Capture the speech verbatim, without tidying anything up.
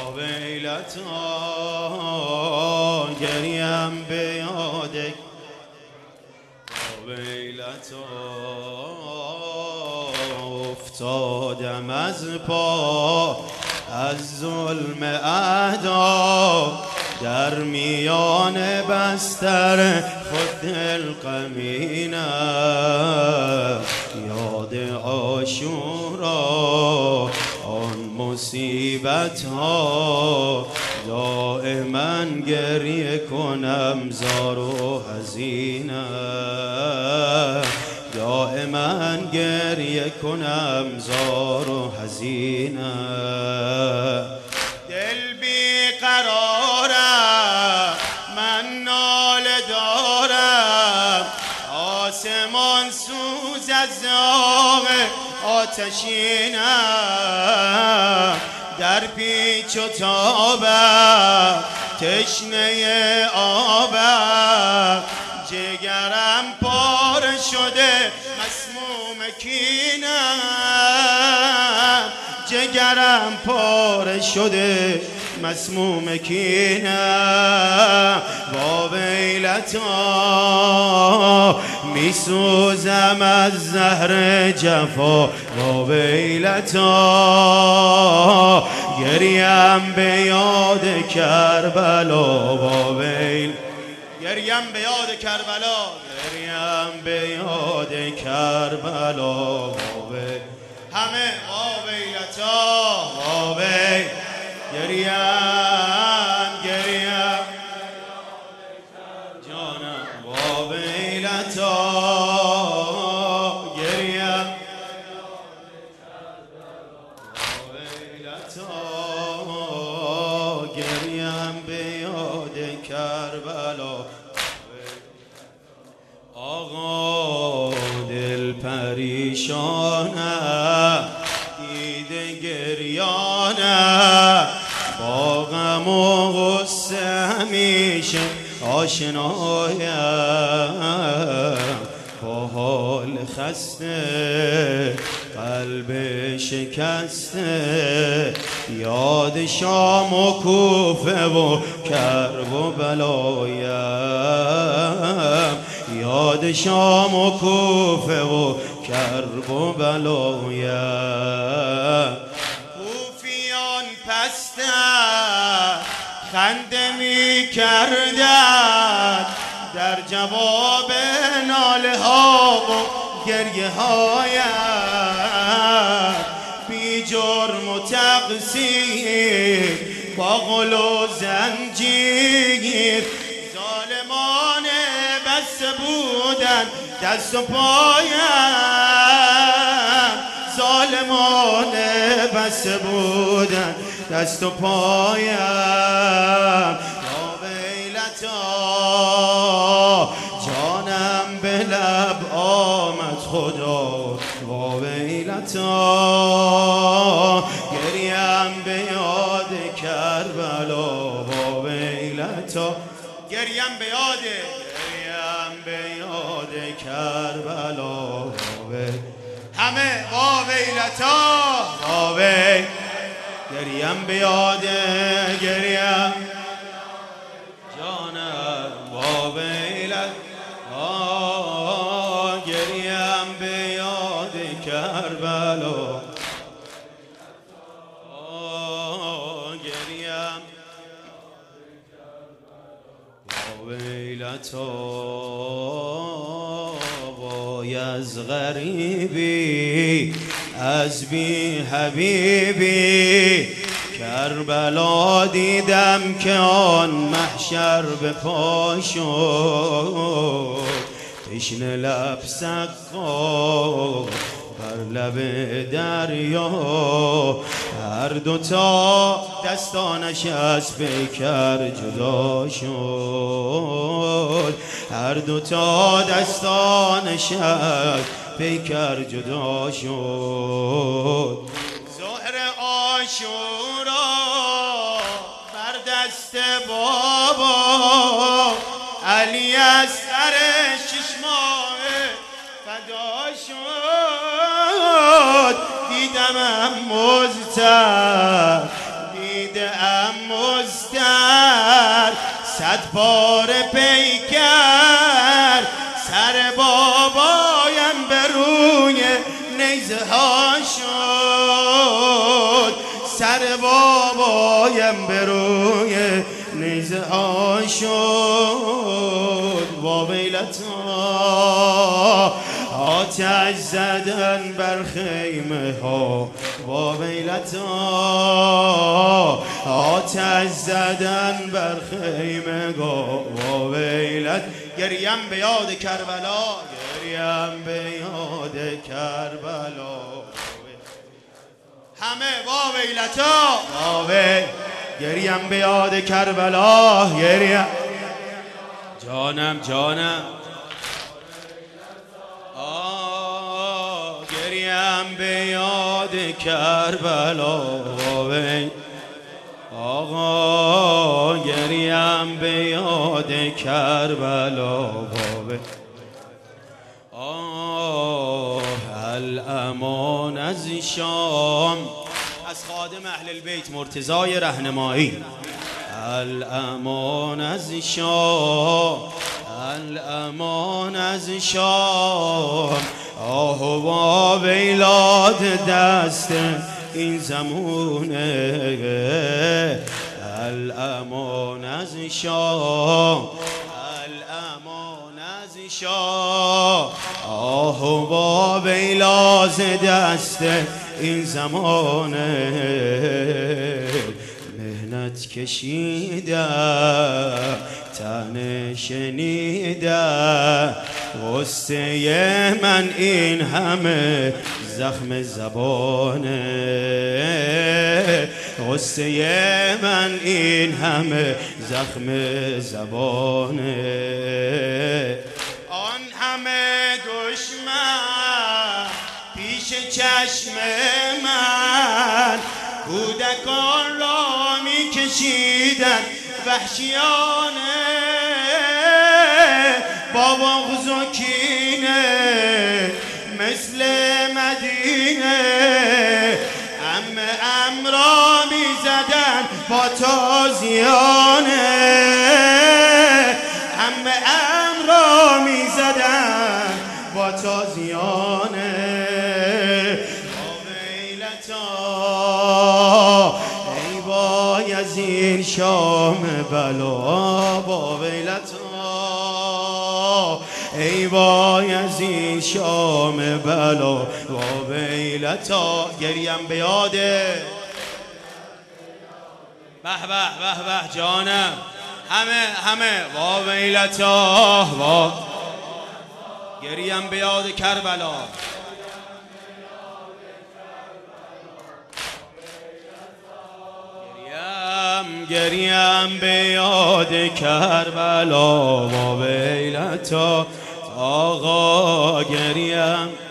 ویلتا گریم به یادک ویلتا افتادم از پا از ظلم اعدا در میان بستر خود دل غمینم یاد عاشورا آن مصیبت ها دائما گریه کنم زار و حزینم دائما گریه کنم زار و حزینم دل بی قرارم من ناله دارم آسمان سوز از داغ آتشینم در پیچ و تابم تشنه آبم جگرم پاره شده مسموم کینم جگرم پاره شده مسموم کینم با ویلتا میسوزم از زهر جفا با ویلتا گریم به یاد کربلا با ویل گریم به یاد کربلا گریم به یاد کربلا با ویل همه با ویلتا با ویل گریم گریم جانم با ویلتا گریم با ویلتا گریم به یاد کربلا آقا دل پریشانه دیده گریانه با غم و غصه همیشه آشنایم با حال خسته قلب شکسته یاد شام و کوفه و کرب و بلایم یاد شام و کوفه و کرب و بلایم کوفیان پستن خنده می کردن در جواب ناله ها و گریه هایم بی جرم و تقصیر با غل و زنجیر ظالمان بسته بودن دست و پایم ظالمان بسته بودن دست و پایم یا ویلتا جانم به لب آمد خدا یا ویلتا گریم به یاد کربلا با ویلتا گریم به یاد گریم به یاد کربلا همه با ویلتا با وی گریم به یاد گریم جانم با ویلتا گریم به یاد کربلا گریم با ویلتا وای از غریبی از بی حبیبی کربلا دیدم که آن محشر به پا شد تشنه لب سقا بر لب دریا هر دوتا دستانش از پیکر جدا شد هر دوتا دستانش از پیکر جدا شد ظهر عاشورا بر دست بابا علی از سر شش ماه فدا شد دیدمم مزتر دیدم صد بار پیکر سر بابایم به روی نیزه ها شد، سر بابایم به روی نیزه ها شد. وا ویلتا آتش زدن بر خیمه ها، وا ویلتا آتش زدن بر خیمه ها، وا ویلت. گریم به یاد کربلا، گریم به یاد کربلا. همه وا ویلتا، وا وی. گریم به یاد کربلا، گریم. جانم جانم آه گریم به یاد کربلا، وا وی. آقا گریم به یاد کربلا، وا وی. آه الامان از شام، از خادم اهل البیت مرتضای رهنمایی. الامان از شام، الامان از شام. آه وا ویلاد دست این زمونه. الامان از شام، الامان از شام. آه وا ویلاز دست این زمانه. مهنت کشیدم تن شنیدم، غصه من این همه زخم زبانه. غصه من این همه زخم زبانه. آن همه دشمن پیش چشم من، کودکان را می کشیدن وحشیانه. بابا غزوکینه مثل مدینه، ام ام را می زدن با تازیانه. ام ام را می زدن با تازیانه. ای بایزید شام بلا، با ویلتا. ای بایزید شام بلا، با ویلتا. گریم به یاده. به به به به جانم. همه همه وا ویلتا، وا. گریم به یاد کربلا. گریم به یاد کربلا، وا ویلتا. آقا گریم